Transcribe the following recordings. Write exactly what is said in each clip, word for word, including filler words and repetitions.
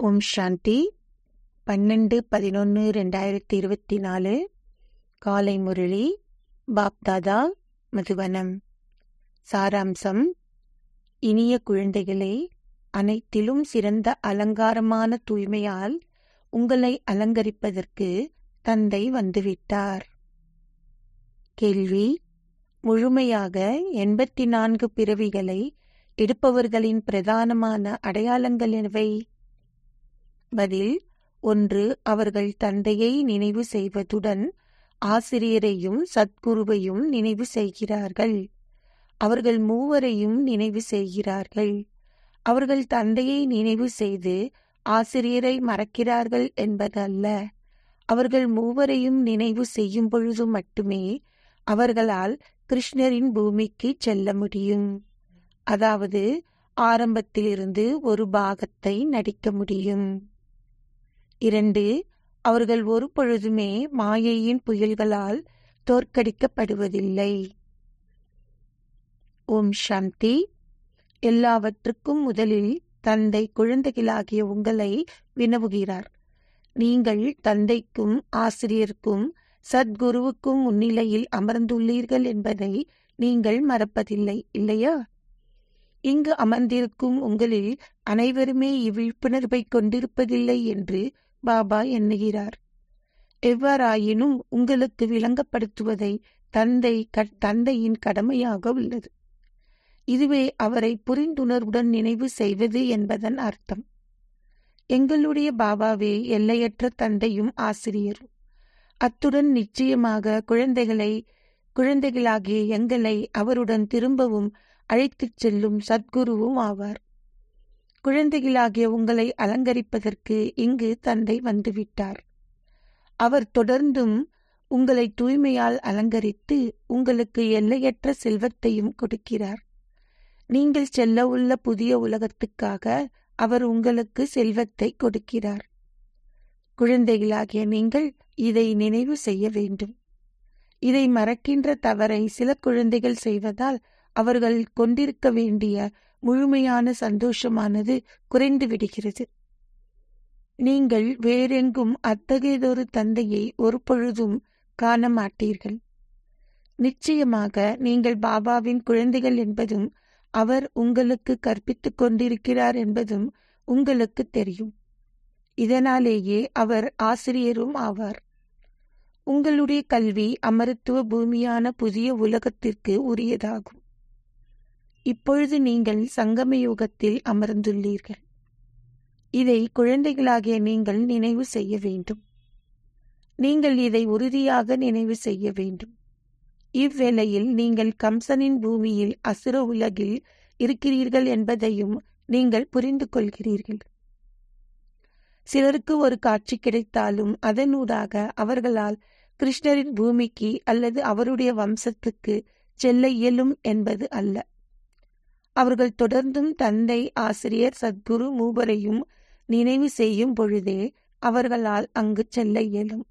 ஓம் சாந்தி. பன்னெண்டு பதினொன்று ரெண்டாயிரத்தி இருபத்தி நாலு காலை முரளி பாப்தாதா மதுவனம். சாராம்சம்: இனிய குழந்தைகளே, அனைத்திலும் சிறந்த அலங்காரமான தூய்மையால் உங்களை அலங்கரிப்பதற்கு தந்தை வந்துவிட்டார். கேள்வி: முழுமையாக எண்பத்தி நான்கு பிறவிகளை எடுப்பவர்களின் பிரதானமான அடையாளங்கள் எவை? பதில்: ஒன்று, அவர்கள் தந்தையை நினைவு செய்வதுடன் ஆசிரியரையும் சத்குருவையும் நினைவு செய்கிறார்கள். அவர்கள் மூவரையும் நினைவு செய்கிறார்கள். அவர்கள் தந்தையை நினைவு செய்து ஆசிரியரை மறக்கிறார்கள் என்பதல்ல. அவர்கள் மூவரையும் நினைவு செய்யும் பொழுது மட்டுமே அவர்களால் கிருஷ்ணரின் பூமிக்கு செல்ல முடியும். அதாவது ஆரம்பத்திலிருந்து ஒரு பாகத்தை நடிக்க முடியும். இரண்டு, அவர்கள் ஒரு பொழுதுமே மாயையின் புயல்களால் தோற்கடிக்கப்படுவதில்லை. ஓம் சாந்தி. எல்லாவற்றுக்கும் முதலில் தந்தை குழந்தைகளாகிய உங்களை வினவுகிறார். நீங்கள் தந்தைக்கும் ஆசிரியருக்கும் சத்குருவுக்கும் முன்னிலையில் அமர்ந்துள்ளீர்கள் என்பதை நீங்கள் மறப்பதில்லை, இல்லையா? இங்கு அமர்ந்திருக்கும் உங்களில் அனைவருமே இவ்விழிப்புணர்வை கொண்டிருப்பதில்லை என்று பாபா எண்ணுகிறார். எவ்வாறாயினும் உங்களுக்கு விளங்கப்படுத்துவதை தந்தை தந்தையின் கடமையாக உள்ளது. இதுவே அவரை புரிந்துணர்வுடன் நினைவு செய்வது என்பதன் அர்த்தம். எங்களுடைய பாபாவே எல்லையற்ற தந்தையும் ஆசிரியரும். அத்துடன் நிச்சயமாக குழந்தைகளை குழந்தைகளாகிய எங்களை அவருடன் திரும்பவும் அழைத்துச் செல்லும் சத்குருவும் ஆவார். குழந்தைகளாகிய உங்களை அலங்கரிப்பதற்கு இங்கு தந்தை வந்துவிட்டார். அவர் தொடர்ந்தும் உங்களை தூய்மையால் அலங்கரித்து உங்களுக்கு எல்லையற்ற செல்வத்தையும் கொடுக்கிறார். நீங்கள் செல்ல உள்ள புதிய உலகத்துக்காக அவர் உங்களுக்கு செல்வத்தை கொடுக்கிறார். குழந்தைகளாகிய நீங்கள் இதை நினைவு செய்ய வேண்டும். இதை மறக்கின்ற தவறை சில குழந்தைகள் செய்வதால் அவர்கள் கொண்டிருக்க வேண்டிய முழுமையான சந்தோஷமானது குறைந்து விடுகிறது. நீங்கள் வேறெங்கும் அத்தகையதொரு தந்தையை ஒரு பொழுதும் காண மாட்டீர்கள். நிச்சயமாக நீங்கள் பாபாவின் குழந்தைகள் என்பதும் அவர் உங்களுக்கு கற்பித்துக் கொண்டிருக்கிறார் என்பதும் உங்களுக்கு தெரியும். இதனாலேயே அவர் ஆசிரியரும் ஆவார். உங்களுடைய கல்வி அமரத்துவ பூமியான புதிய உலகத்திற்கு உரியதாகும். இப்பொழுது நீங்கள் சங்கம யுகத்தில் அமர்ந்துள்ளீர்கள். இதை குழந்தைகளாகிய நீங்கள் நினைவு செய்ய வேண்டும். நீங்கள் இதை உறுதியாக நினைவு செய்ய வேண்டும். இவ்வேளையில் நீங்கள் கம்சனின் பூமியில் அசுர உலகில் இருக்கிறீர்கள் என்பதையும் நீங்கள் புரிந்து கொள்கிறீர்கள். சிலருக்கு ஒரு காட்சி கிடைத்தாலும் அதனூடாக அவர்களால் கிருஷ்ணரின் பூமிக்கு அல்லது அவருடைய வம்சத்துக்கு செல்ல இயலும் என்பது அல்ல. அவர்கள் தொடர்ந்தும் தந்தை, ஆசிரியர், சத்குரு மூவரையும் நினைவு செய்யும் பொழுதே அவர்களால் அங்கு செல்ல இயலும்.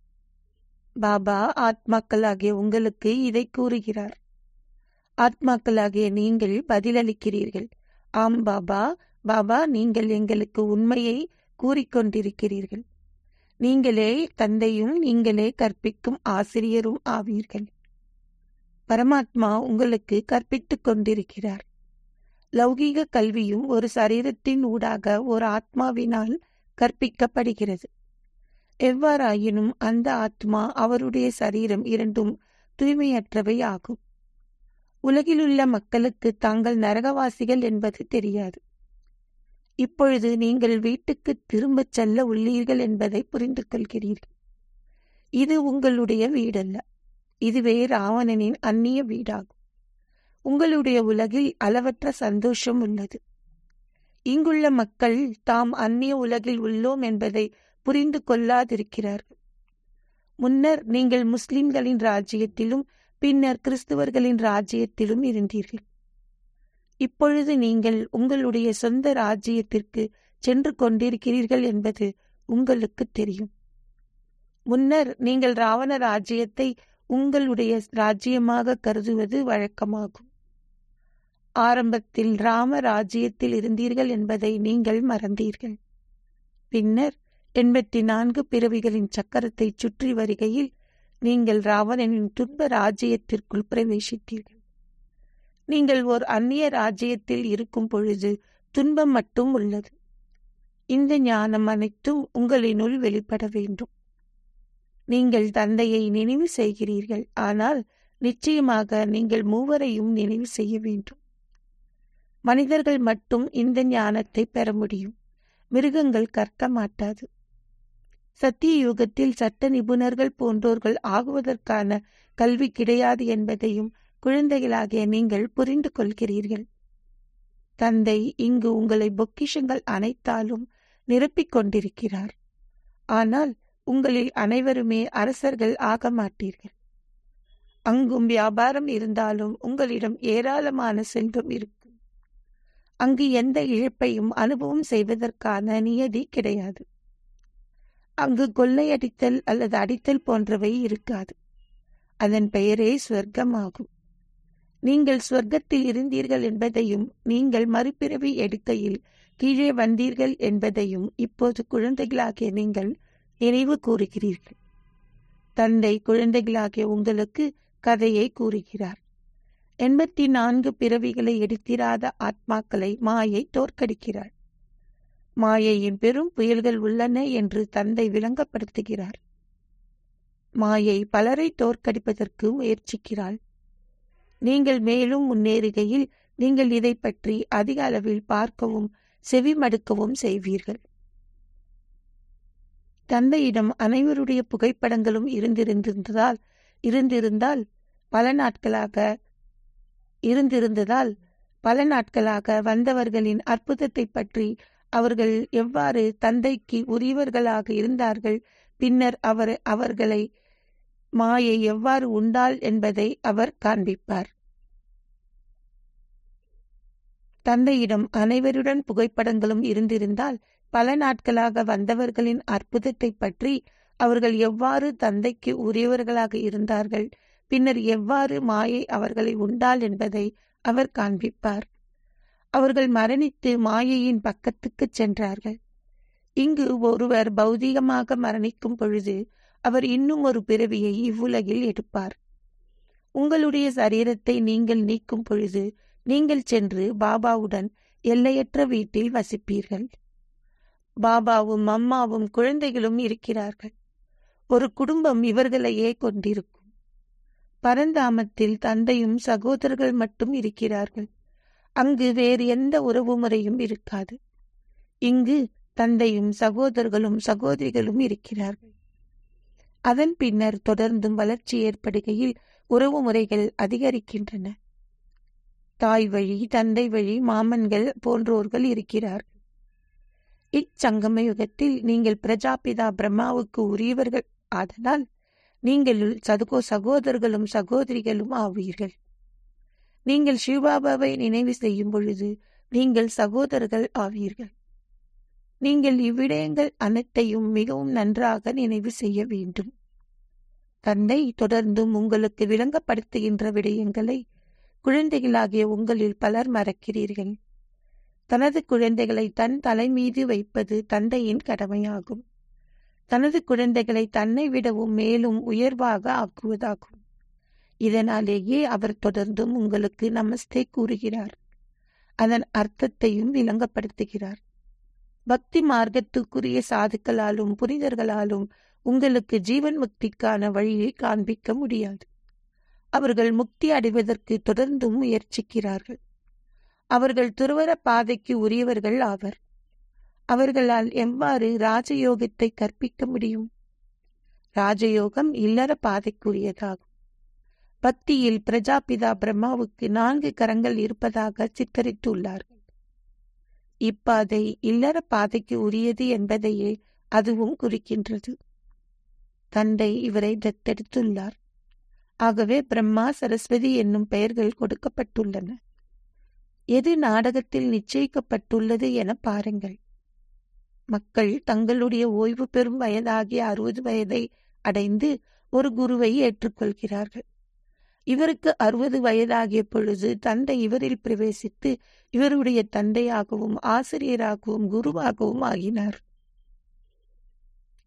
பாபா ஆத்மாக்களாகிய உங்களுக்கு இதை கூறுகிறார். ஆத்மாக்களாகிய நீங்கள் பதிலளிக்கிறீர்கள், ஆம் பாபா, பாபா, நீங்கள் எங்களுக்கு உண்மையை கூறிக்கொண்டிருக்கிறீர்கள். நீங்களே தந்தையும் நீங்களே கற்பிக்கும் ஆசிரியரும் ஆவீர்கள். பரமாத்மா உங்களுக்கு கற்பித்துக் கொண்டிருக்கிறார். லௌகீக கல்வியும் ஒரு சரீரத்தின் ஊடாக ஒரு ஆத்மாவினால் கற்பிக்கப்படுகிறது. எவ்வாறாயினும் அந்த ஆத்மா அவருடைய சரீரம் இரண்டும் தூய்மையற்றவை ஆகும். உலகிலுள்ள மக்களுக்கு தாங்கள் நரகவாசிகள் என்பது தெரியாது. இப்பொழுது நீங்கள் வீட்டுக்கு திரும்பச் செல்ல உள்ளீர்கள் என்பதை புரிந்து கொள்கிறீர்கள். இது உங்களுடைய வீடல்ல. இதுவே ராவணனின் அந்நிய வீடாகும். உங்களுடைய உலகில் அளவற்ற சந்தோஷம் உள்ளது. இங்குள்ள மக்கள் தாம் அந்நிய உலகில் உள்ளோம் என்பதை புரிந்து கொள்ளாதிருக்கிறார்கள். முன்னர் நீங்கள் முஸ்லிம்களின் ராஜ்யத்திலும் பின்னர் கிறிஸ்துவர்களின் ராஜ்யத்திலும் இருந்தீர்கள். இப்பொழுது நீங்கள் உங்களுடைய சொந்த ராஜ்யத்திற்கு சென்று கொண்டிருக்கிறீர்கள் என்பது உங்களுக்கு தெரியும். முன்னர் நீங்கள் ராவண ராஜ்யத்தை உங்களுடைய ராஜ்யமாக கருதுவது வழக்கமாகும். ஆரம்பத்தில் ராம ராஜ்யத்தில் இருந்தீர்கள் என்பதை நீங்கள் மறந்தீர்கள். பின்னர் எண்பத்தி நான்கு பிறவிகளின் சக்கரத்தை சுற்றி வருகையில் நீங்கள் ராவணனின் துன்ப ராஜ்யத்திற்குள் பிரவேசித்தீர்கள். நீங்கள் ஓர் அந்நிய ராஜ்யத்தில் இருக்கும் பொழுது துன்பம் மட்டும் உள்ளது. இந்த ஞானம் அனைத்தும் உங்களினுள் வெளிப்பட வேண்டும். நீங்கள் தந்தையை நினைவு செய்கிறீர்கள், ஆனால் நிச்சயமாக நீங்கள் மூவரையும் நினைவு செய்ய வேண்டும். மனிதர்கள் மட்டும் இந்த ஞானத்தை பெற முடியும். மிருகங்கள் கற்க மாட்டாது. சத்திய யுகத்தில் சட்ட நிபுணர்கள் போன்றோர்கள் ஆகுவதற்கான கல்வி கிடையாது என்பதையும் குழந்தைகளாகிய நீங்கள் புரிந்து கொள்கிறீர்கள். தந்தை இங்கு உங்களை பொக்கிஷங்கள் அனைத்தாலும் நிரப்பிக் கொண்டிருக்கிறார். ஆனால் உங்களில் அனைவருமே அரசர்கள் ஆக மாட்டீர்கள். அங்கும் வியாபாரம் இருந்தாலும் உங்களிடம் ஏராளமான செல்வம் இருக்கும். அங்கு எந்த இழப்பையும் அனுபவம் செய்வதற்கான நியதி கிடையாது. அங்கு கொள்ளையடித்தல் அல்லது அடித்தல் போன்றவை இருக்காது. அதன் பெயரே ஸ்வர்க்கமாகும். நீங்கள் ஸ்வர்க்கத்தில் இருந்தீர்கள் என்பதையும் நீங்கள் மறுபிறவி எடுக்கையில் கீழே வந்தீர்கள் என்பதையும் இப்போது குழந்தைகளாகிய நீங்கள் நினைவு கூறுகிறீர்கள். தந்தை குழந்தைகளாகிய உங்களுக்கு கதையை கூறுகிறார். எண்பத்தி நான்கு பிறவிகளை எடுத்திராத ஆத்மாக்களை மாயை தோற்கடிக்கிறார். மாயையின் பெரும் புயல்கள் உள்ளன என்று தந்தை விளங்கப்படுத்துகிறார். மாயை பலரை தோற்கடிப்பதற்கு முயற்சிக்கிறாள். நீங்கள் மேலும் முன்னேறுகையில் நீங்கள் இதை பற்றி அதிக அளவில் பார்க்கவும் செவிமடுக்கவும் செய்வீர்கள். தந்தையிடம் அனைவருடைய புகைப்படங்களும் இருந்திருந்ததால் இருந்திருந்தால் பல நாட்களாக இருந்திருந்ததால் பல நாட்களாக வந்தவர்களின் அற்புதத்தை பற்றி அவர்கள் எவ்வாறு தந்தைக்கு உரியவர்களாக இருந்தார்கள், பின்னர் அவர் அவர்களை மாயை எவ்வாறு உண்டாள் என்பதை அவர் காண்பிப்பார். தந்தையிடம் அனைவருடன் புகைப்படங்களும் இருந்திருந்தால் பல நாட்களாக வந்தவர்களின் அற்புதத்தை பற்றி அவர்கள் எவ்வாறு தந்தைக்கு உரியவர்களாக இருந்தார்கள், பின்னர் எவ்வாறு மாயை அவர்களை உண்டாள் என்பதை அவர் காண்பிப்பார். அவர்கள் மரணித்து மாயையின் பக்கத்துக்கு சென்றார்கள். இங்கு ஒருவர் பௌதீகமாக மரணிக்கும் பொழுது அவர் இன்னும் ஒரு பிறவியை இவ்வுலகில் எடுப்பார். உங்களுடைய சரீரத்தை நீங்கள் நீக்கும் பொழுது நீங்கள் சென்று பாபாவுடன் எல்லையற்ற வீட்டில் வசிப்பீர்கள். பாபாவும் அம்மாவும் குழந்தைகளும் இருக்கிறார்கள். ஒரு குடும்பம் இவர்களையே கொண்டிருக்கும். பரந்தாமத்தில் தந்தையும் சகோதரர்கள் மட்டும் இருக்கிறார்கள். அங்கு வேறு எந்த உறவு முறையும் இருக்காது. இங்கு தந்தையும் சகோதரர்களும் சகோதரிகளும் இருக்கிறார்கள். அதன் பின்னர் தொடர்ந்தும் வளர்ச்சி ஏற்படுகையில் உறவு முறைகள் அதிகரிக்கின்றன. தாய் வழி, தந்தை வழி, மாமன்கள் போன்றோர்கள் இருக்கிறார்கள். இச்சங்கம யுகத்தில் நீங்கள் பிரஜாபிதா பிரம்மாவுக்கு உரியவர்கள் ஆதலால் நீங்கள் சதுகோ சகோதரர்களும் சகோதரிகளும் ஆவீர்கள். நீங்கள் சிவபாபாவை நினைவு செய்யும் பொழுது நீங்கள் சகோதரர்கள் ஆவீர்கள். நீங்கள் இவ்விடயங்கள் அனைத்தையும் மிகவும் நன்றாக நினைவு செய்ய வேண்டும். தந்தை தொடர்ந்தும் உங்களுக்கு விளங்கப்படுத்துகின்ற விடயங்களை குழந்தைகளாகிய உங்களில் பலர் மறக்கிறீர்கள். தனது குழந்தைகளை தன் தலை மீது வைப்பது தந்தையின் கடமையாகும். தனது குழந்தைகளை தன்னை விடவும் மேலும் உயர்வாக ஆக்குவதாகும். இதனாலேயே அவர் தொடர்ந்தும் உங்களுக்கு நமஸ்தே கூறுகிறார். அதன் அர்த்தத்தையும் விளங்கப்படுத்துகிறார். பக்தி மார்க்கத்துக்குரிய சாதுக்களாலும் புனிதர்களாலும் உங்களுக்கு ஜீவன் முக்திக்கான வழியை காண்பிக்க முடியாது. அவர்கள் முக்தி அடைவதற்கு தொடர்ந்தும் முயற்சிக்கிறார்கள். அவர்கள் துறவற பாதைக்கு உரியவர்கள் ஆவர். அவர்களால் எவ்வாறு ராஜயோகத்தை கற்பிக்க முடியும்? ராஜயோகம் இல்லற பாதைக்குரியதாகும். பக்தியில் பிரஜாபிதா பிரம்மாவுக்கு நான்கு கரங்கள் இருப்பதாக சித்தரித்துள்ளார்கள். இப்பாதை இல்லற பாதைக்கு உரியது என்பதையே அதுவும் குறிக்கின்றது. தந்தை இவரை தத்தெடுத்துள்ளார். ஆகவே பிரம்மா, சரஸ்வதி என்னும் பெயர்கள் கொடுக்கப்பட்டுள்ளன. எது நாடகத்தில் நிச்சயிக்கப்பட்டுள்ளது என பாருங்கள். மக்கள் தங்களுடைய ஓய்வு பெறும் வயதாகிய அறுபது வயதை அடைந்து ஒரு குருவை ஏற்றுக்கொள்கிறார்கள். இவருக்கு அறுபது வயதாகிய பொழுது தந்தை இவரில் பிரவேசித்து இவருடைய தந்தையாகவும் ஆசிரியராகவும் குருவாகவும் ஆகினார்.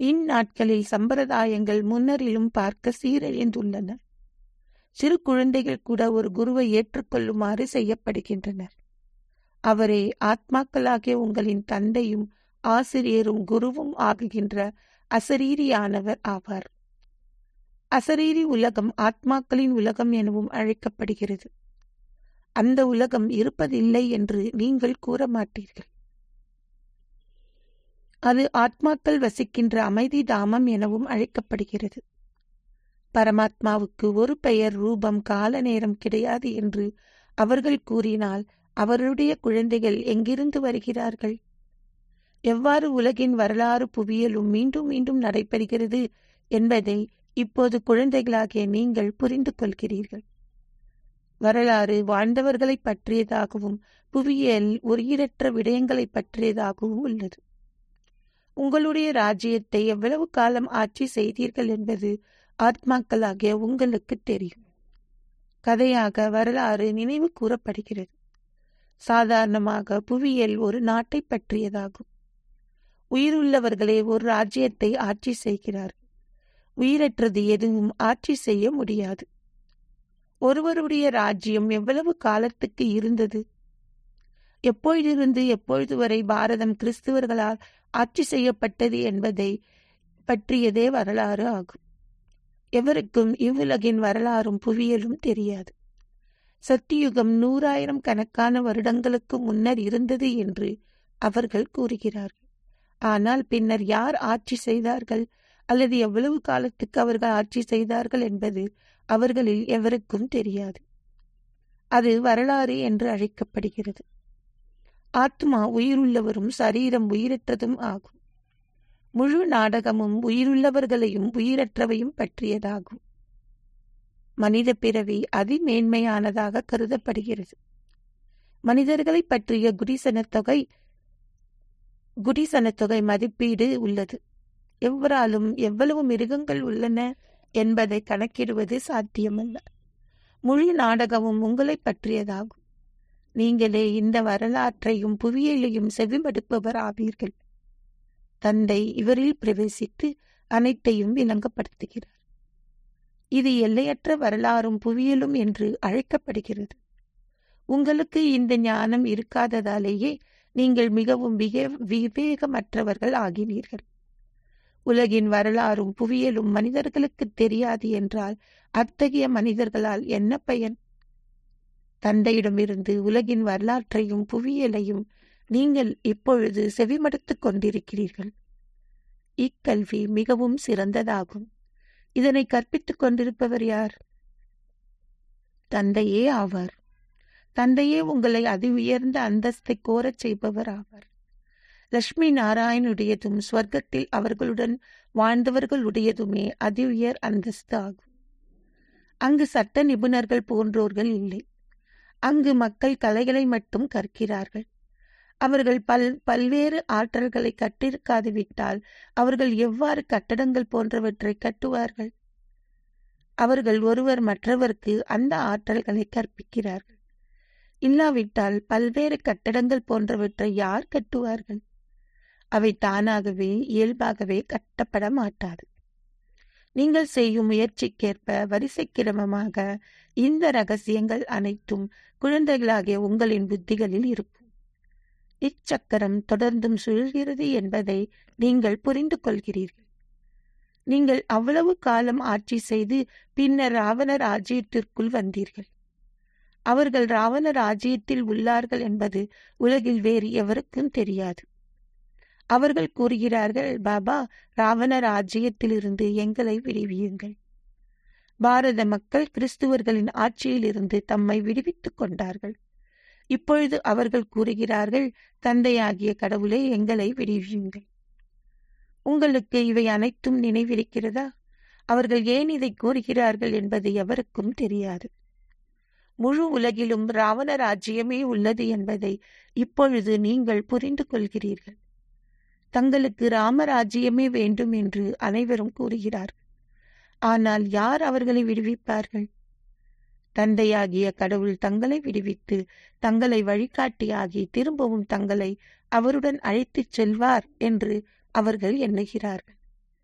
இந்நாட்களில் சம்பிரதாயங்கள் முன்னரிலும் பார்க்க சீரழிந்துள்ளன. சிறு குழந்தைகள் கூட ஒரு குருவை ஏற்றுக்கொள்ளுமாறு செய்யப்படுகின்றனர். அவரே ஆத்மாக்களாகிய உங்களின் தந்தையும் ஆசிரியரும் குருவும் ஆகுகின்ற அசரீரியானவர் ஆவார். அசரீரி உலகம் ஆத்மாக்களின் உலகம் எனவும் அழைக்கப்படுகிறது. அந்த உலகம் இருப்பதில்லை என்று நீங்கள் கூற மாட்டீர்கள். அது ஆத்மாக்கள் வசிக்கின்ற அமைதி தாமம் எனவும் அழைக்கப்படுகிறது. பரமாத்மாவுக்கு ஒரு பெயர், ரூபம், கால நேரம் கிடையாது என்று அவர்கள் கூறினால் அவருடைய குழந்தைகள் எங்கிருந்து வருகிறார்கள்? எவ்வாறு உலகின் வரலாறு புவியலும் மீண்டும் மீண்டும் நடைபெறுகிறது என்பதை இப்போது குழந்தைகளாகிய நீங்கள் புரிந்து கொள்கிறீர்கள். வரலாறு வாழ்ந்தவர்களை பற்றியதாகவும் புவியியல் உயிரற்ற விடயங்களை பற்றியதாகவும் உள்ளது. உங்களுடைய ராஜ்யத்தை எவ்வளவு காலம் ஆட்சி செய்தீர்கள் என்பது ஆத்மாக்களாகிய உங்களுக்கு தெரியும். கதையாக வரலாறு நினைவு கூறப்படுகிறது. சாதாரணமாக புவியியல் ஒரு நாட்டை பற்றியதாகும். உயிருள்ளவர்களே ஒரு ராஜ்யத்தை ஆட்சி செய்கிறார்கள். உயிரற்றது எதுவும் ஆட்சி செய்ய முடியாது. ஒருவருடைய ராஜ்யம் எவ்வளவு காலத்துக்கு இருந்தது? எப்பொழுதிருந்து எப்பொழுது வரை பாரதம் கிறிஸ்துவர்களால் ஆட்சி செய்யப்பட்டது என்பதை பற்றியதே வரலாறு ஆகும். எவருக்கும் இவ்வுலகின் வரலாறும் புவியலும் தெரியாது. சத்தியுகம் நூறாயிரம் கணக்கான வருடங்களுக்கு முன்னர் இருந்தது என்று அவர்கள் கூறுகிறார்கள். ஆனால் பின்னர் யார் ஆட்சி செய்தார்கள் அல்லது எவ்வளவு காலத்துக்கு அவர்கள் ஆட்சி செய்தார்கள் என்பது அவர்களில் எவருக்கும் தெரியாது. அது வரலாறு என்று அழைக்கப்படுகிறது. ஆத்மா உயிருள்ளவரும் சரீரம் உயிரற்றதும் ஆகும். முழு நாடகமும் உயிருள்ளவர்களையும் உயிரற்றவையும் பற்றியதாகும். மனித பிறவி அதிமேன்மையானதாக கருதப்படுகிறது. மனிதர்களை பற்றிய குடிசனத்தொகை குடிசனத்தொகை மதிப்பீடு உள்ளது. எவ்வாறாலும் எவ்வளவு மிருகங்கள் உள்ளன என்பதை கணக்கிடுவது சாத்தியமல்ல. முழு நாடகமும் உங்களை பற்றியதாகும். நீங்களே இந்த வரலாற்றையும் புவியியலையும் செவிமடுப்பவர் ஆவீர்கள். தந்தை இவரில் பிரவேசித்து அனைத்தையும் விளங்கப்படுத்துகிறார். இது எல்லையற்ற வரலாறும் புவியியலும் என்று அழைக்கப்படுகிறது. உங்களுக்கு இந்த ஞானம் இருக்காததாலேயே நீங்கள் மிகவும் விவேகமற்றவர்கள் ஆகினீர்கள். உலகின் வரலாறும் புவியியலும் மனிதர்களுக்கு தெரியாது என்றால் அத்தகைய மனிதர்களால் என்ன பயன்? தந்தையிடமிருந்து உலகின் வரலாற்றையும் புவியியலையும் நீங்கள் இப்பொழுது செவிமடுத்துக் கொண்டிருக்கிறீர்கள். இக்கல்வி மிகவும் சிறந்ததாகும். இதனை கற்பித்துக் கொண்டிருப்பவர் யார்? தந்தையே ஆவார். தந்தையே உங்களை அதி உயர்ந்த அந்தஸ்தை கோரச் செய்பவர் ஆவார். லட்சுமி நாராயணுடையதும் ஸ்வர்க்கத்தில் அவர்களுடன் வாழ்ந்தவர்களுடையதுமே அதி உயர் அந்தஸ்து ஆகும். அங்கு சட்ட நிபுணர்கள் போன்றோர்கள் இல்லை. அங்கு மக்கள் கலைகளை மட்டும் கற்கிறார்கள். அவர்கள் பல் பல்வேறு ஆற்றல்களை கற்றிருக்காது விட்டால் அவர்கள் எவ்வாறு கட்டடங்கள் போன்றவற்றை கட்டுவார்கள்? அவர்கள் ஒருவர் மற்றவருக்கு அந்த ஆற்றல்களை கற்பிக்கிறார்கள். இல்லாவிட்டால் பல்வேறு கட்டடங்கள் போன்றவற்றை யார் கட்டுவார்கள்? அவை தானாகவே இயல்பாகவே கட்டப்பட மாட்டாது. நீங்கள் செய்யும் முயற்சிக்கேற்ப வரிசை கிரமமாக இந்த ரகசியங்கள் அனைத்தும் குழந்தைகளாகிய உங்களின் புத்திகளில் இருக்கும். இச்சக்கரம் தொடர்ந்தும் சுழல்கிறது என்பதை நீங்கள் புரிந்து கொள்கிறீர்கள். நீங்கள் அவ்வளவு காலம் ஆட்சி செய்து பின்னர் ராவண ராஜ்யத்திற்குள் வந்தீர்கள். அவர்கள் ராவண ராஜ்யத்தில் உள்ளார்கள் என்பது உலகில் வேறு எவருக்கும் தெரியாது. அவர்கள் கூறுகிறார்கள், பாபா, ராவண ராஜ்யத்திலிருந்து எங்களை விடுவியுங்கள். பாரத மக்கள் கிறிஸ்துவர்களின் ஆட்சியில் இருந்து தம்மை விடுவித்துக் கொண்டார்கள். இப்பொழுது அவர்கள் கூறுகிறார்கள், தந்தையாகிய கடவுளே, எங்களை விடுவியுங்கள். உங்களுக்கு இவை அனைத்தும் நினைவிருக்கிறதா? அவர்கள் ஏன் இதை கூறுகிறார்கள் என்பது எவருக்கும் தெரியாது. முழு உலகிலும் ராவண ராஜ்யமே உள்ளது என்பதை இப்பொழுது நீங்கள் புரிந்து கொள்கிறீர்கள். தங்களுக்கு ராமராஜ்யமே வேண்டும் என்று அனைவரும் கூறுகிறார்கள். ஆனால் யார் அவர்களை விடுவிப்பார்கள்? தந்தையாகிய கடவுள் தங்களை விடுவித்து தங்களை வழிகாட்டியாகி திரும்பவும் தங்களை அவருடன் அழைத்துச் செல்வார் என்று அவர்கள் எண்ணுகிறார்கள்.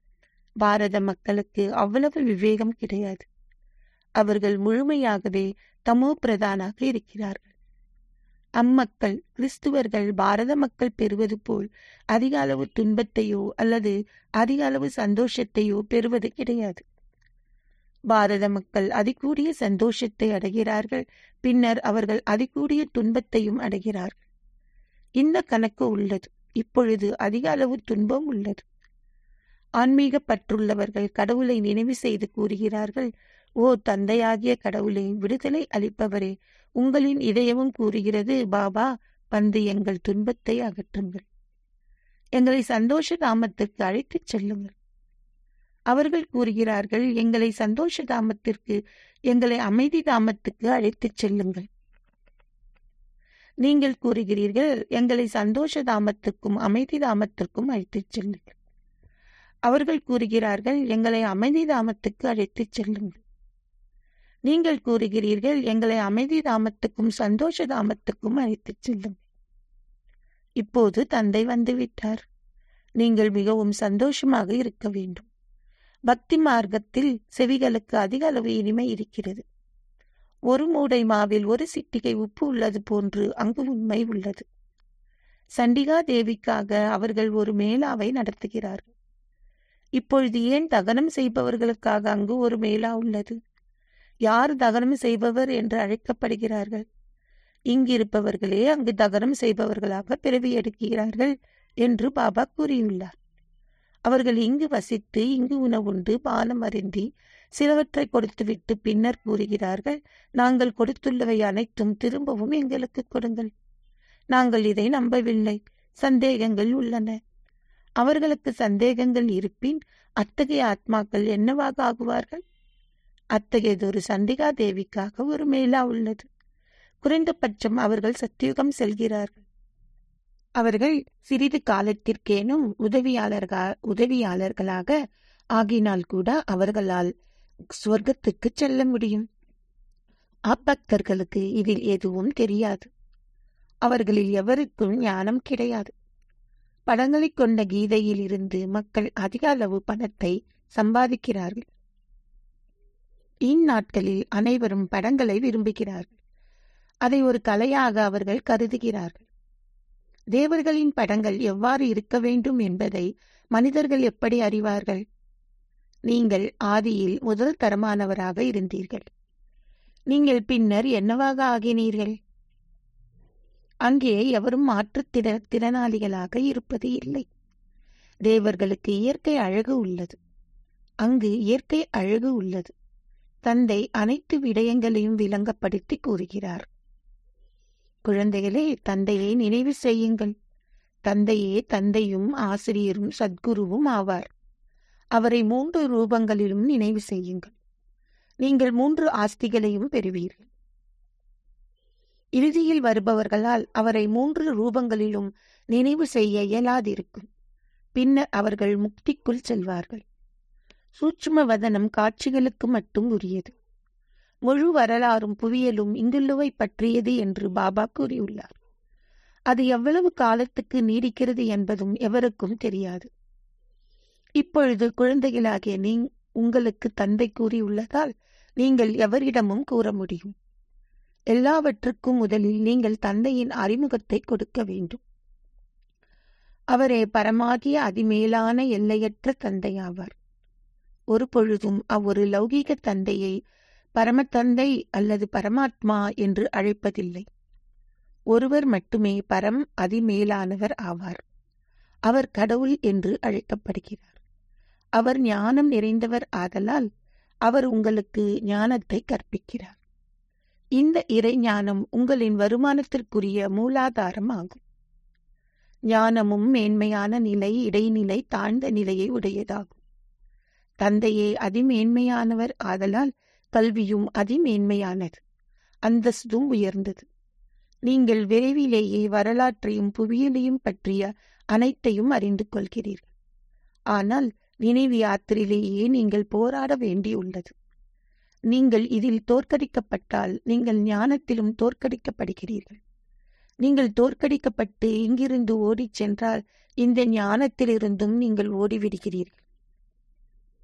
பாரத மக்களுக்கு அவ்வளவு விவேகம் கிடையாது. அவர்கள் முழுமையாகவே தமோ பிரதானாக இருக்கிறார்கள். அம்மக்கள் கிறிஸ்துவர்கள் பாரத மக்கள் பெறுவது போல் அதிக அளவு துன்பத்தையோ அல்லது அதிக அளவு சந்தோஷத்தையோ பெறுவது கிடையாது. பாரத மக்கள் அதிகூடிய சந்தோஷத்தை அடைகிறார்கள், பின்னர் அவர்கள் அதிகூடிய துன்பத்தையும் அடைகிறார்கள். இந்த கணக்கு உள்ளது. இப்பொழுது அதிக அளவு துன்பம் உள்ளது. ஆன்மீக பற்றுள்ளவர்கள் கடவுளை நினைவு செய்து கூறுகிறார்கள், ஓ தந்தையாகிய கடவுளே, விடுதலை அளிப்பவரே, உங்களின் இதயமும் கூறுகிறது, பாபா வந்து எங்கள் துன்பத்தை அகற்றுங்கள், எங்களை சந்தோஷ தாமத்திற்கு அழைத்துச் செல்லுங்கள். அவர்கள் கூறுகிறார்கள், எங்களை சந்தோஷ தாமத்திற்கு, எங்களை அமைதி தாமத்துக்கு அழைத்துச் செல்லுங்கள். நீங்கள் கூறுகிறீர்கள், எங்களை சந்தோஷ தாமத்திற்கும் அமைதி தாமத்திற்கும் அழைத்துச் செல்லுங்கள். அவர்கள் கூறுகிறார்கள், எங்களை அமைதி தாமத்துக்கு அழைத்துச் செல்லுங்கள். நீங்கள் கூறுகிறீர்கள், எங்களை அமைதி தாமத்துக்கும் சந்தோஷ தாமத்துக்கும் அழைத்துச் செல்லுங்கள். இப்போது தந்தை வந்துவிட்டார். நீங்கள் மிகவும் சந்தோஷமாக இருக்க வேண்டும். பக்தி மார்க்கத்தில் செவிகளுக்கு அதிக அளவு இனிமை இருக்கிறது. ஒரு மூடை மாவில் ஒரு சிட்டிகை உப்பு உள்ளது போன்று அங்கு உண்மை உள்ளது. சண்டிகா தேவிக்காக அவர்கள் ஒரு மேளாவை நடத்துகிறார்கள். இப்பொழுது ஏன் தகனம் செய்பவர்களுக்காக அங்கு ஒரு மேளா உள்ளது? யார் தகனம் செய்பவர் என்று அழைக்கப்படுகிறார்கள்? இங்கிருப்பவர்களே அங்கு தகனம் செய்பவர்களாக பிறவி எடுக்கிறார்கள் என்று பாபா கூறியுள்ளார். அவர்கள் இங்கு வசித்து இங்கு உணவுண்டு பானம் அருந்தி சிலவற்றை கொடுத்துவிட்டு பின்னர் கூறுகிறார்கள், நாங்கள் கொடுத்துள்ளவை அனைத்தும் திரும்பவும் எங்களுக்கு கொடுங்கள். நாங்கள் இதை நம்பவில்லை, சந்தேகங்கள் உள்ளன. அவர்களுக்கு சந்தேகங்கள் இருப்பின் அத்தகைய ஆத்மாக்கள் என்னவாக ஆகுவார்கள்? அத்தகையதொரு சண்டிகா தேவிக்காக ஒரு மேளா உள்ளது. குறைந்தபட்சம் அவர்கள் சத்தியுகம் செல்கிறார்கள். அவர்கள் சிறிது காலத்திற்கேனும் உதவியாளர்களா உதவியாளர்களாக ஆகினால் கூட அவர்களால் சொர்க்கத்துக்கு செல்ல முடியும். அப்பக்தர்களுக்கு இதில் எதுவும் தெரியாது. அவர்களில் எவருக்கும் ஞானம் கிடையாது. படங்களை கொண்ட கீதையில் இருந்து மக்கள் அதிக அளவு பணத்தை சம்பாதிக்கிறார்கள். இந்நாட்களில் அனைவரும் படங்களை விரும்புகிறார்கள். அதை ஒரு கலையாக அவர்கள் கருதுகிறார்கள். தேவர்களின் படங்கள் எவ்வாறு இருக்க வேண்டும் என்பதை மனிதர்கள் எப்படி அறிவார்கள்? நீங்கள் ஆதியில் முதல் தரமானவராக இருந்தீர்கள். நீங்கள் பின்னர் என்னவாக ஆகினீர்கள்? அங்கே எவரும் மாற்றுத்திற திறனாளிகளாக இருப்பது இல்லை. தேவர்களுக்கு இயற்கை அழகு உள்ளது. அங்கு இயற்கை அழகு உள்ளது. தந்தை அனைத்து விடயங்களையும் விளங்கப்படுத்தி கூறுகிறார். குழந்தைகளே, தந்தையை நினைவு செய்யுங்கள். தந்தையே தந்தையும் ஆசிரியரும் சத்குருவும் ஆவார். அவரை மூன்று ரூபங்களிலும் நினைவு செய்யுங்கள். நீங்கள் மூன்று ஆஸ்திகளையும் பெறுவீர்கள். இறுதியில் வருபவர்களால் அவரை மூன்று ரூபங்களிலும் நினைவு செய்ய இயலாதிருக்கும். பின்னர் அவர்கள் முக்திக்குள் செல்வார்கள். சூட்சும வதனம் காட்சிகளுக்கு மட்டும் உரியது. முழு வரலாறும் புவியலும் இங்குள்ளவை பற்றியது என்று பாபா கூறியுள்ளார். அது எவ்வளவு காலத்துக்கு நீடிக்கிறது என்பதும் எவருக்கும் தெரியாது. இப்பொழுது குழந்தைகளாகிய நீ உங்களுக்கு தந்தை கூறியுள்ளதால் நீங்கள் எவரிடமும் கூற முடியும். எல்லாவற்றுக்கும் முதலில் நீங்கள் தந்தையின் அறிமுகத்தை கொடுக்க வேண்டும். அவரே பரமாகிய அதிமேலான எல்லையற்ற தந்தையாவார். ஒரு பொழுதும் அவ்வொரு லௌகீக தந்தையை பரமதந்தை அல்லது பரமாத்மா என்று அழைப்பதில்லை. ஒருவர் மட்டுமே பரம் அதிமேலானவர் ஆவார். அவர் கடவுள் என்று அழைக்கப்படுகிறார். அவர் ஞானம் நிறைந்தவர் ஆதலால் அவர் உங்களுக்கு ஞானத்தை கற்பிக்கிறார். இந்த இறை ஞானம் உங்களின் வருமானத்திற்குரிய மூலாதாரம் ஆகும். ஞானமும் மேன்மையான நிலை, இடைநிலை, தாழ்ந்த நிலையை உடையதாகும். தந்தையே அதிமேன்மையானவர் ஆதலால் கல்வியும் அதிமேன்மையானது, அந்தஸ்தும் உயர்ந்தது. நீங்கள் விரைவிலேயே வரலாற்றையும் புவியியலையும் பற்றிய அனைத்தையும் அறிந்து கொள்கிறீர்கள். ஆனால் நினைவு யாத்திரையிலேயே நீங்கள் போராட வேண்டியுள்ளது. நீங்கள் இதில் தோற்கடிக்கப்பட்டால் நீங்கள் ஞானத்திலும் தோற்கடிக்கப்படுகிறீர்கள். நீங்கள் தோற்கடிக்கப்பட்டு இங்கிருந்து ஓடிச் சென்றால் இந்த ஞானத்திலிருந்தும் நீங்கள் ஓடிவிடுகிறீர்கள்.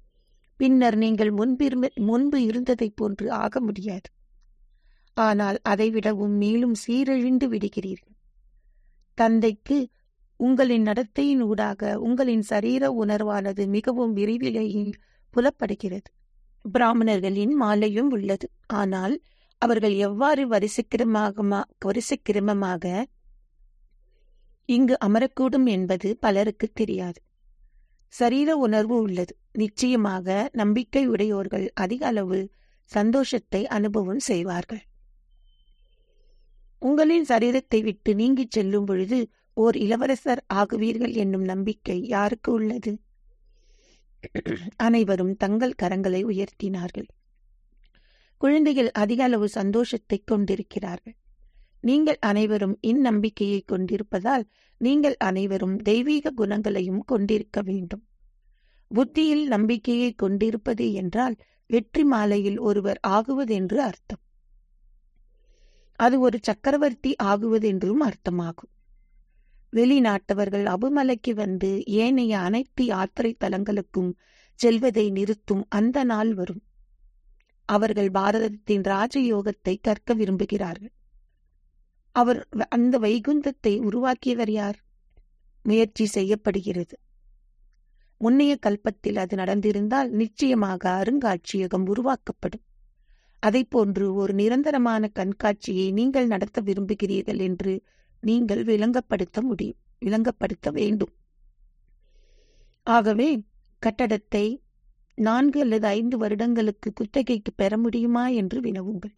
பின்னர் நீங்கள் முன்பிருந்த முன்பு இருந்ததைப் போன்று ஆக முடியாது. ஆனால் அதைவிடவும் மேலும் சீரழிந்து விடுகிறீர்கள். தந்தைக்கு உங்களின் நடத்தையின் ஊடாக உங்களின் சரீர உணர்வானது மிகவும் விரைவிலேயே புலப்படுகிறது. பிராமணர்களின் மாலையும் உள்ளது. ஆனால் அவர்கள் எவ்வாறு வரிசைக்கிரமமாக வரிசைக்கிரமமாக இங்கு அமரக்கூடும் என்பது பலருக்கு தெரியாது. சரீர உணர்வு உள்ளது. நிச்சயமாக நம்பிக்கை உடையோர்கள் அதிக அளவு சந்தோஷத்தை அனுபவம் செய்வார்கள். உங்களின் சரீரத்தை விட்டு நீங்கிச் செல்லும் பொழுது ஓர் இளவரசர் ஆகுவீர்கள் என்னும் நம்பிக்கை யாருக்கு உள்ளது? அனைவரும் தங்கள் கரங்களை உயர்த்தினார்கள். குழந்தைகள் அதிக அளவு சந்தோஷத்தை கொண்டிருக்கிறார்கள். நீங்கள் அனைவரும் இந்நம்பிக்கையை கொண்டிருப்பதால் நீங்கள் அனைவரும் தெய்வீக குணங்களையும் கொண்டிருக்க வேண்டும். புத்தியில் நம்பிக்கையை கொண்டிருப்பது என்றால் வெற்றி மாலையில் ஒருவர் ஆகுவதென்று அர்த்தம். அது ஒரு சக்கரவர்த்தி ஆகுவதென்றும் அர்த்தமாகும். வெளிநாட்டவர்கள் அபுமலைக்கு வந்து ஏனைய அனைத்து யாத்திரை தலங்களுக்கும் செல்வதை நிறுத்தும் அந்த நாள் வரும். அவர்கள் பாரதத்தின் ராஜயோகத்தை கற்க விரும்புகிறார்கள். அவர் அந்த வைகுந்தத்தை உருவாக்கியவர் யார்? முயற்சி செய்யப்படுகிறது. முன்னைய கல்பத்தில் அது நடந்திருந்தால் நிச்சயமாக அருங்காட்சியகம் உருவாக்கப்படும். அதை போன்று ஒரு நிரந்தரமான கண்காட்சியை நீங்கள் நடத்த விரும்புகிறீர்கள் என்று நீங்கள் விளங்கப்படுத்த முடியும் விளங்கப்படுத்த வேண்டும். ஆகவே கட்டடத்தை நான்கு அல்லது ஐந்து வருடங்களுக்கு குத்தகைக்கு பெற முடியுமா என்று வினவுங்கள்.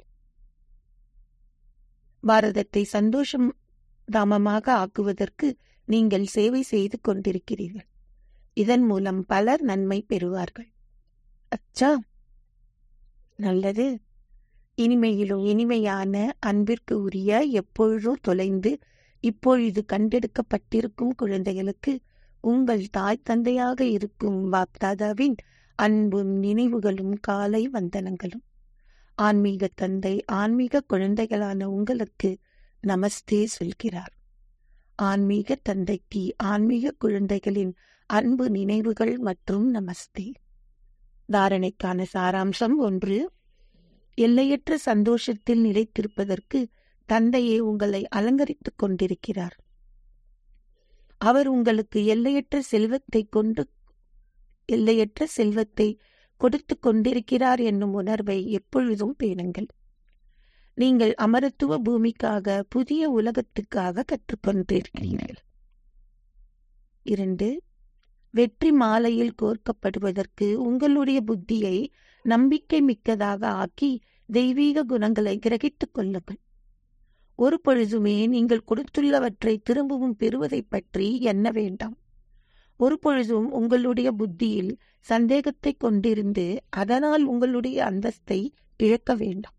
பாரதத்தை சந்தோஷம் தாமமாக ஆக்குவதற்கு நீங்கள் சேவை செய்து கொண்டிருக்கிறீர்கள். இதன் மூலம் பலர் நன்மை பெறுவார்கள். அச்சா, நல்லது. இனிமையிலும் இனிமையான அன்பிற்கு உரிய எப்பொழுதும் தொலைந்து இப்பொழுது கண்டெடுக்கப்பட்டிருக்கும் குழந்தைகளுக்கு உங்கள் தாய் தந்தையாக இருக்கும் பாப்தாதாவின் அன்பும் நினைவுகளும் காலை வந்தனங்களும். ஆன்மீக தந்தை ஆன்மீக குழந்தைகளான உங்களுக்கு நமஸ்தே சொல்கிறார். ஆன்மீக தந்தைக்கு ஆன்மீக குழந்தைகளின் அன்பு நினைவுகள் மற்றும் நமஸ்தே. தாரணைக்கான சாராம்சம் ஒன்று. எல்லையற்ற சந்தோஷத்தில் நிலைத்திருப்பதற்கு தந்தையே உங்களை அலங்கரித்துக் கொண்டிருக்கிறார். அவர் உங்களுக்கு எல்லையற்ற செல்வத்தை கொண்டு எல்லையற்ற செல்வத்தை கொடுத்து கொண்டிருக்கிறார் என்னும் உணர்வை எப்பொழுதும் பேணுங்கள். நீங்கள் அமரத்துவ பூமிக்காக புதிய உலகத்துக்காக கற்றுக்கொண்டிருக்கிறீர்கள். இரண்டு. வெற்றி மாலையில் கோர்க்கப்படுவதற்கு உங்களுடைய புத்தியை நம்பிக்கை மிக்கதாக ஆக்கி தெய்வீக குணங்களை கிரகித்துக் கொள்ளுங்கள். ஒரு பொழுதுமே நீங்கள் கொடுத்துள்ளவற்றை திரும்பவும் பெறுவதை பற்றி எண்ண வேண்டாம். ஒரு பொழுதும் உங்களுடைய புத்தியில் சந்தேகத்தை கொண்டிருந்து அதனால் உங்களுடைய அந்தஸ்தை இழக்க வேண்டாம்.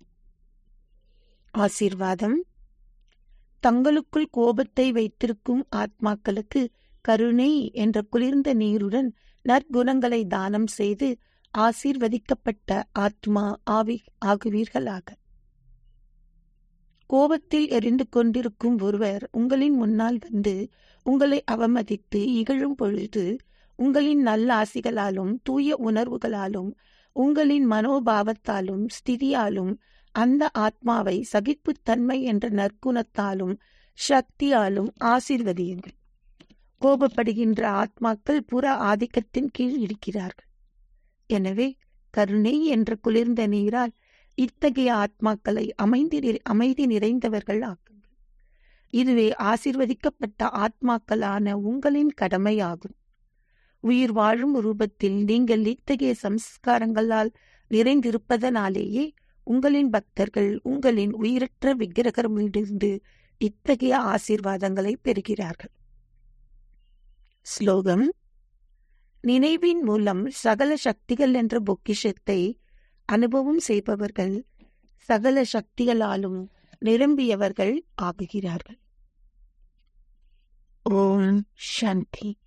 ஆசீர்வாதம். தங்களுக்குள் கோபத்தை வைத்திருக்கும் ஆத்மாக்களுக்கு கருணை என்ற குளிர்ந்த நீருடன் நற்குணங்களை தானம் செய்து ஆசீர்வதிக்கப்பட்ட ஆத்மா ஆவி ஆகுவீர்களாக. கோபத்தில் எரிந்து கொண்டிருக்கும் ஒருவர் உங்களின் முன்னால் வந்து உங்களை அவமதித்து இகழும் பொழுது உங்களின் நல்ல ஆசிகளாலும் தூய உணர்வுகளாலும் உங்களின் மனோபாவத்தாலும் ஸ்திதியாலும் அந்த ஆத்மாவை சகிப்புத்தன்மை என்ற நற்குணத்தாலும் சக்தியாலும் ஆசீர்வதியுங்கள். கோபப்படுகின்ற ஆத்மாக்கள் புற ஆதிக்கத்தின் கீழ் இருக்கிறார்கள். எனவே கருணை என்ற குளிர்ந்த நீரால் இத்தகைய ஆத்மாக்களை அமைதி அமைதி நிறைந்தவர்கள் ஆக்குங்கள். இதுவே ஆசீர்வதிக்கப்பட்ட ஆத்மாக்களான உங்களின் கடமையாகும். உயிர் வாழும் ரூபத்தில் நீங்கள் இத்தகைய சம்ஸ்காரங்களால் நிறைந்திருப்பதனாலேயே உங்களின் பக்தர்கள் உங்களின் உயிரற்ற விக்கிரகமிலிருந்து இத்தகைய ஆசீர்வாதங்களை பெறுகிறார்கள். ஸ்லோகம். நினைவின் மூலம் சகல சக்திகள் என்ற பொக்கிஷத்தை அனுபவம் செய்பவர்கள் சகல சக்திகளாலும் நிரம்பியவர்கள் ஆகுகிறார்கள். ஓம் சாந்தி.